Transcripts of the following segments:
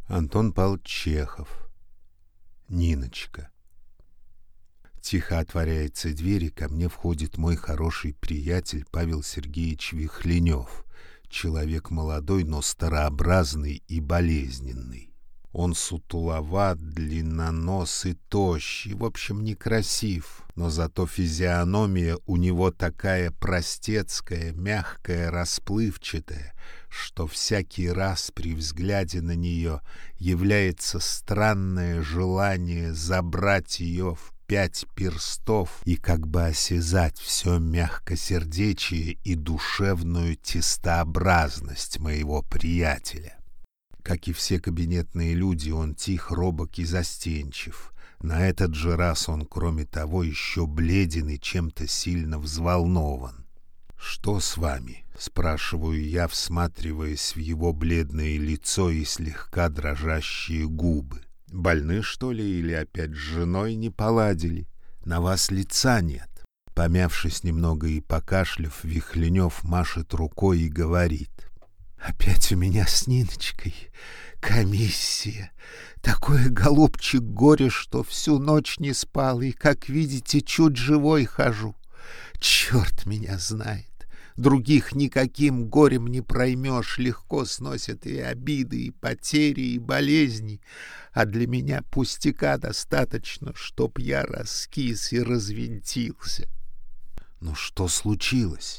Антон Павлович Чехов. Ниночка. Тихо отворяется дверь, и ко мне входит мой хороший приятель Павел Сергеевич Вихленев, человек молодой, но старообразный и болезненный. Он сутуловат, длинноносый, тощий, в общем, некрасив, но зато физиономия у него такая простецкая, мягкая, расплывчатая, что всякий раз при взгляде на нее является странное желание забрать ее в 5 перстов и как бы осязать все мягкосердечие и душевную тестообразность моего приятеля. Как и все кабинетные люди, он тих, робок и застенчив. На этот же раз он, кроме того, еще бледен и чем-то сильно взволнован. «Что с вами?» — спрашиваю я, всматриваясь в его бледное лицо и слегка дрожащие губы. «Больны, что ли, или опять с женой не поладили? На вас лица нет». Помявшись немного и покашляв, Вихленев машет рукой и говорит: «Опять у меня с Ниночкой комиссия. Такое, голубчик, горе, что всю ночь не спал, и, как видите, чуть живой хожу. Черт меня знает. Других никаким горем не проймешь, легко сносят и обиды, и потери, и болезни. А для меня пустяка достаточно, чтоб я раскис и развинтился». «Ну что случилось?»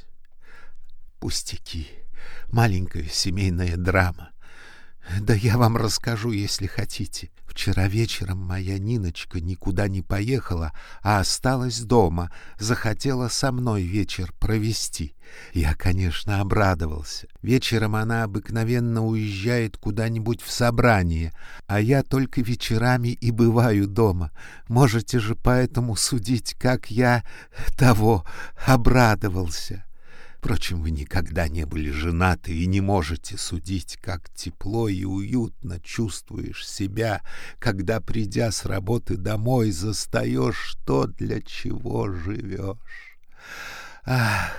«Пустяки. Маленькая семейная драма. Да я вам расскажу, если хотите. Вчера вечером моя Ниночка никуда не поехала, а осталась дома, захотела со мной вечер провести. Я, конечно, обрадовался. Вечером она обыкновенно уезжает куда-нибудь в собрание, а я только вечерами и бываю дома. Можете же поэтому судить, как я того обрадовался. Впрочем, вы никогда не были женаты и не можете судить, как тепло и уютно чувствуешь себя, когда, придя с работы домой, застаешь то, для чего живешь. Ах!»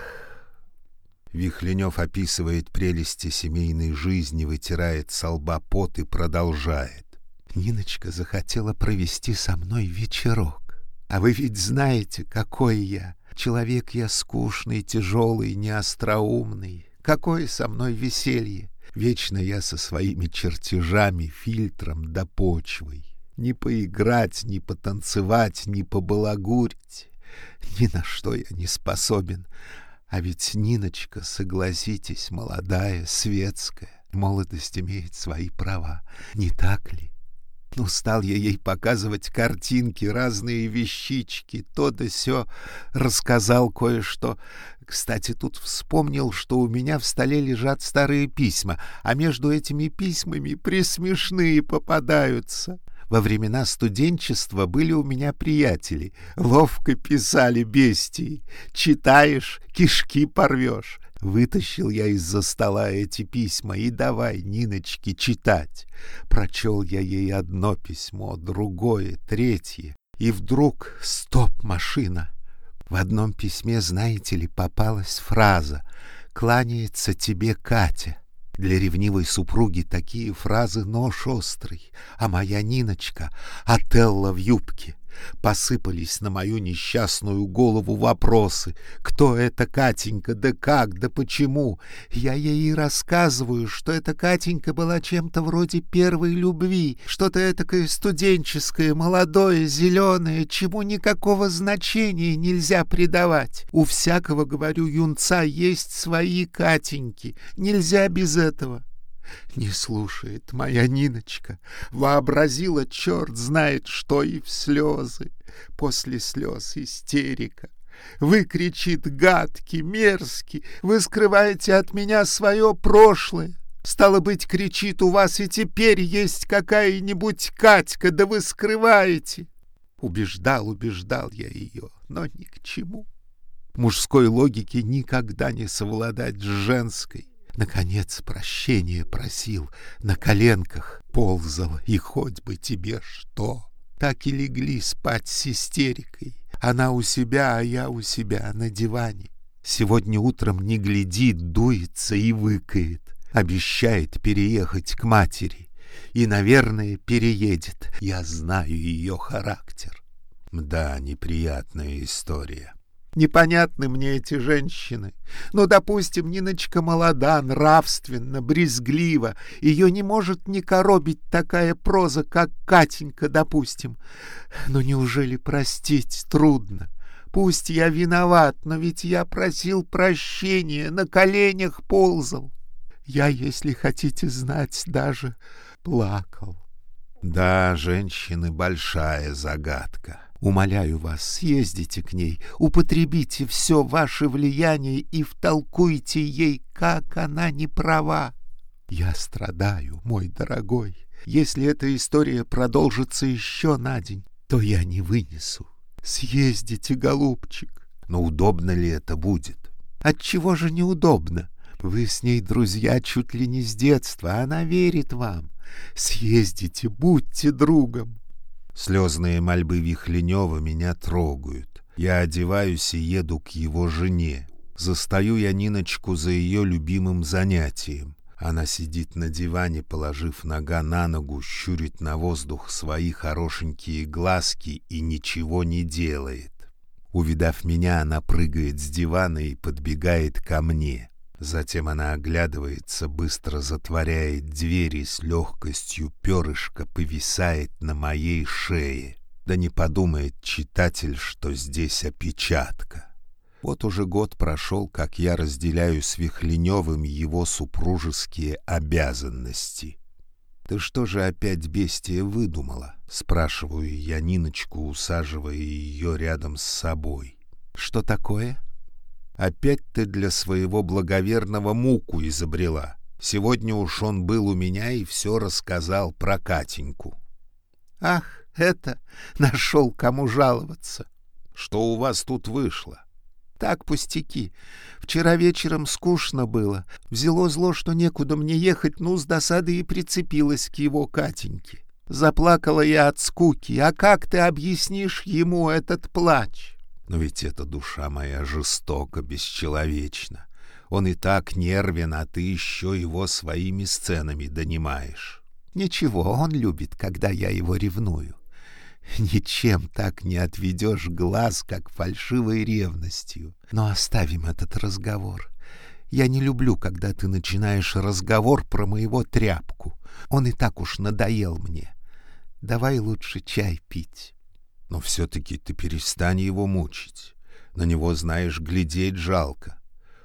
Вихленев описывает прелести семейной жизни, вытирает со лба пот и продолжает: «Ниночка захотела провести со мной вечерок. А вы ведь знаете, какой я. Человек я скучный, тяжелый, неостроумный. Какое со мной веселье! Вечно я со своими чертежами, фильтром да почвой. Ни поиграть, ни потанцевать, ни побалагурить. Ни на что я не способен. А ведь Ниночка, согласитесь, молодая, светская. Молодость имеет свои права, не так ли? Ну, стал я ей показывать картинки, разные вещички, то да сё, рассказал кое-что. Кстати, тут вспомнил, что у меня в столе лежат старые письма, а между этими письмами пресмешные попадаются. Во времена студенчества были у меня приятели, ловко писали бестии. Читаешь, кишки порвешь. Вытащил я из-за стола эти письма и давай Ниночке читать. Прочел я ей одно письмо, другое, третье. И вдруг стоп-машина. В одном письме, знаете ли, попалась фраза: «Кланяется тебе Катя». Для ревнивой супруги такие фразы нож острый, а моя Ниночка — Отелло в юбке. Посыпались на мою несчастную голову вопросы: кто это Катенька, да как, да почему. Я ей и рассказываю, что эта Катенька была чем-то вроде первой любви, что-то этакое студенческое, молодое, зеленое, чему никакого значения нельзя придавать. У всякого, говорю, юнца есть свои Катеньки, нельзя без этого. Не слушает моя Ниночка, вообразила черт знает что и в слезы. После слез истерика. Вы, кричит, гадкий, мерзкий, вы скрываете от меня свое прошлое. Стало быть, кричит, у вас и теперь есть какая-нибудь Катька, да вы скрываете. Убеждал я ее, но ни к чему. Мужской логике никогда не совладать с женской. Наконец прощения просил, на коленках ползал, и хоть бы тебе что. Так и легли спать с истерикой. Она у себя, а я у себя на диване. Сегодня утром не глядит, дуется и выкает. Обещает переехать к матери. и, наверное, переедет. Я знаю ее характер. Да, неприятная история. Непонятны мне эти женщины. Ну, допустим, Ниночка молода, нравственна, брезглива. Ее не может не коробить такая проза, как Катенька, допустим. Но неужели простить трудно? Пусть я виноват, но ведь я просил прощения, на коленях ползал. Я, если хотите знать, даже плакал. Да, женщины — большая загадка. Умоляю вас, съездите к ней, употребите все ваше влияние и втолкуйте ей, как она не права. Я страдаю, мой дорогой. Если эта история продолжится еще на день, то я не вынесу. Съездите, голубчик. Но удобно ли это будет? Отчего же неудобно? Вы с ней друзья чуть ли не с детства, она верит вам. Съездите, будьте другом. Слезные мольбы Вихленева меня трогают. Я одеваюсь и еду к его жене. Застаю я Ниночку за ее любимым занятием. Она сидит на диване, положив нога на ногу, щурит на воздух свои хорошенькие глазки и ничего не делает. Увидав меня, она прыгает с дивана и подбегает ко мне. Затем она оглядывается, быстро затворяет дверь и с легкостью перышка повисает на моей шее. Да не подумает читатель, что здесь опечатка. Вот уже год прошел, как я разделяю с Вихленевым его супружеские обязанности. «Ты что же опять, бестия, выдумала?» — спрашиваю я Ниночку, усаживая ее рядом с собой. «Что такое?» «Опять ты для своего благоверного муку изобрела. Сегодня уж он был у меня и все рассказал про Катеньку». «Ах, это! Нашел, кому жаловаться!» «Что у вас тут вышло?» «Так, пустяки. Вчера вечером скучно было. Взяло зло, что некуда мне ехать, ну, с досады и прицепилась к его Катеньке. Заплакала я от скуки. А как ты объяснишь ему этот плач?» «Но ведь эта душа моя жестока, бесчеловечна. Он и так нервен, а ты еще его своими сценами донимаешь». «Ничего, он любит, когда я его ревную. Ничем так не отведешь глаз, как фальшивой ревностью. Но оставим этот разговор. Я не люблю, когда ты начинаешь разговор про моего тряпку. Он и так уж надоел мне. Давай лучше чай пить». «Но все-таки ты перестань его мучить. На него, знаешь, глядеть жалко.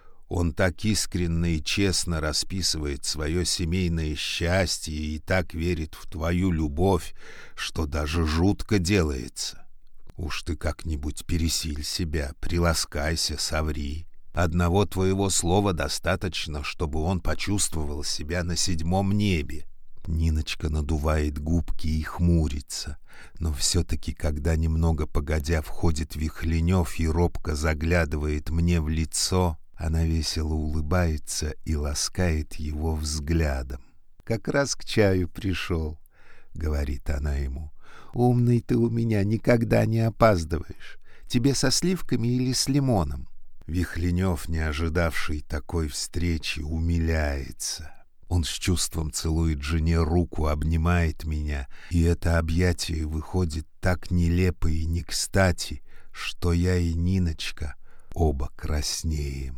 Он так искренне и честно расписывает свое семейное счастье и так верит в твою любовь, что даже жутко делается. Уж ты как-нибудь пересиль себя, приласкайся, соври. Одного твоего слова достаточно, чтобы он почувствовал себя на 7-м небе». Ниночка надувает губки и хмурится, но все-таки, когда немного погодя входит Вихленев и робко заглядывает мне в лицо, она весело улыбается и ласкает его взглядом. «Как раз к чаю пришел», — говорит она ему. «Умный ты у меня, никогда не опаздываешь. Тебе со сливками или с лимоном?» Вихленев, не ожидавший такой встречи, умиляется. Он с чувством целует жене руку, обнимает меня, и это объятие выходит так нелепо и не кстати, что я и Ниночка оба краснеем.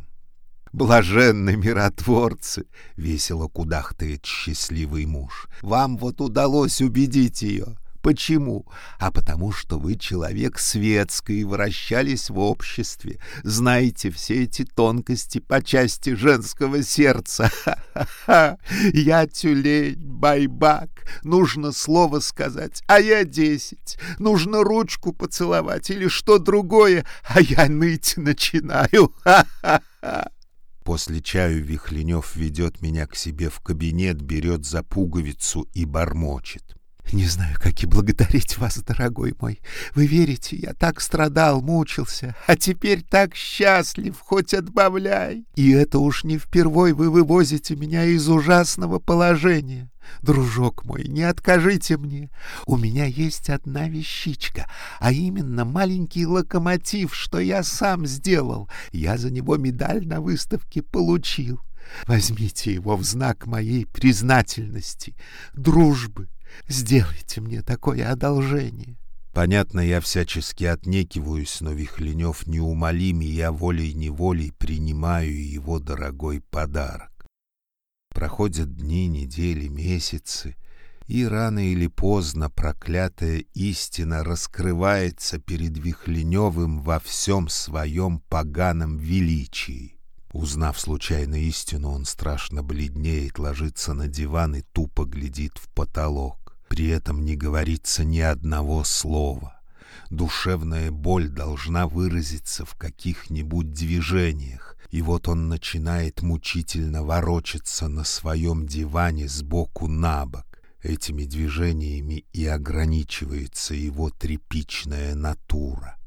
«Блаженны миротворцы!» — весело кудахтает счастливый муж. «Вам вот удалось убедить ее. Почему? А потому что вы человек светский, вращались в обществе, знаете все эти тонкости по части женского сердца. Ха-ха-ха! Я тюлень, байбак, нужно слово сказать, а я 10. Нужно ручку поцеловать или что другое, а я ныть начинаю. Ха-ха-ха!» После чаю Вихленев ведет меня к себе в кабинет, берет за пуговицу и бормочет. «Не знаю, как и благодарить вас, дорогой мой. Вы верите, я так страдал, мучился, а теперь так счастлив, хоть отбавляй. И это уж не впервой вы вывозите меня из ужасного положения. Дружок мой, не откажите мне. У меня есть одна вещичка, а именно маленький локомотив, что я сам сделал. Я за него медаль на выставке получил. Возьмите его в знак моей признательности, дружбы. Сделайте мне такое одолжение. Понятно, я всячески отнекиваюсь, но Вихленев неумолим, и я волей-неволей принимаю его дорогой подарок. Проходят дни, недели, месяцы, и рано или поздно проклятая истина раскрывается перед Вихленевым во всем своем поганом величии. Узнав случайно истину, он страшно бледнеет, ложится на диван и тупо глядит в потолок. При этом не говорится ни одного слова. Душевная боль должна выразиться в каких-нибудь движениях, и вот он начинает мучительно ворочаться на своем диване сбоку на бок. Этими движениями и ограничивается его тряпичная натура.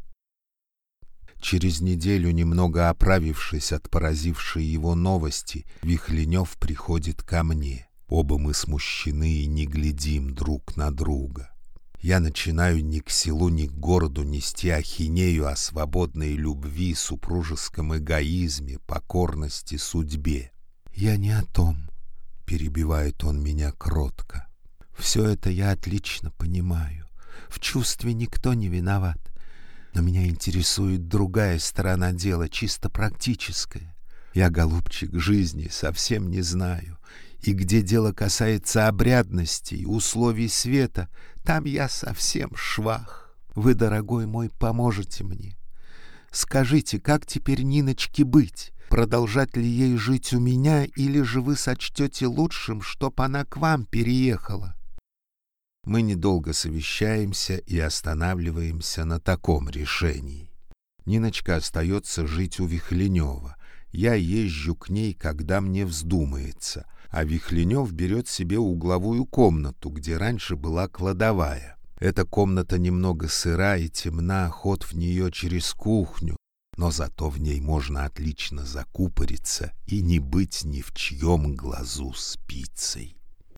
Через неделю, немного оправившись от поразившей его новости, Вихленев приходит ко мне. Оба мы смущены и не глядим друг на друга. Я начинаю ни к селу, ни к городу нести ахинею о свободной любви, супружеском эгоизме, покорности судьбе. «Я не о том», — перебивает он меня кротко. «Все это я отлично понимаю. В чувстве никто не виноват. Но меня интересует другая сторона дела, чисто практическая. Я, голубчик, жизни совсем не знаю. И где дело касается обрядностей, условий света, там я совсем швах. Вы, дорогой мой, поможете мне. Скажите, как теперь Ниночке быть? Продолжать ли ей жить у меня, или же вы сочтете лучшим, чтоб она к вам переехала?» Мы недолго совещаемся и останавливаемся на таком решении. Ниночка остается жить у Вихленева. Я езжу к ней, когда мне вздумается, а Вихленев берет себе угловую комнату, где раньше была кладовая. Эта комната немного сыра и темна, ход в нее через кухню, но зато в ней можно отлично закупориться и не быть ни в чьем глазу спицей.